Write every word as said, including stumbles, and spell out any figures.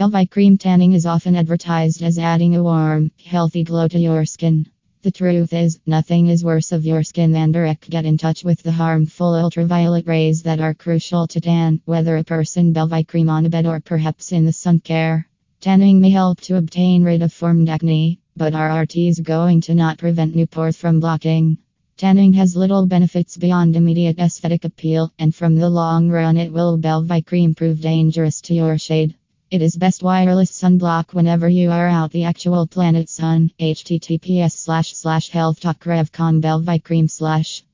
Belvite cream tanning is often advertised as adding a warm, healthy glow to your skin. The truth is, nothing is worse of your skin than direct get in touch with the harmful ultraviolet rays that are crucial to tan, whether a person Belvite cream on a bed or perhaps in the sun care. Tanning may help to obtain rid of formed acne, but R R T is going to not prevent new pores from blocking. Tanning has little benefits beyond immediate aesthetic appeal, and from the long run it will Belvite cream prove dangerous to your shade. It is best wireless sunblock whenever you are out the actual planet sun. Https slash slash health talk revcom Belvite cream slash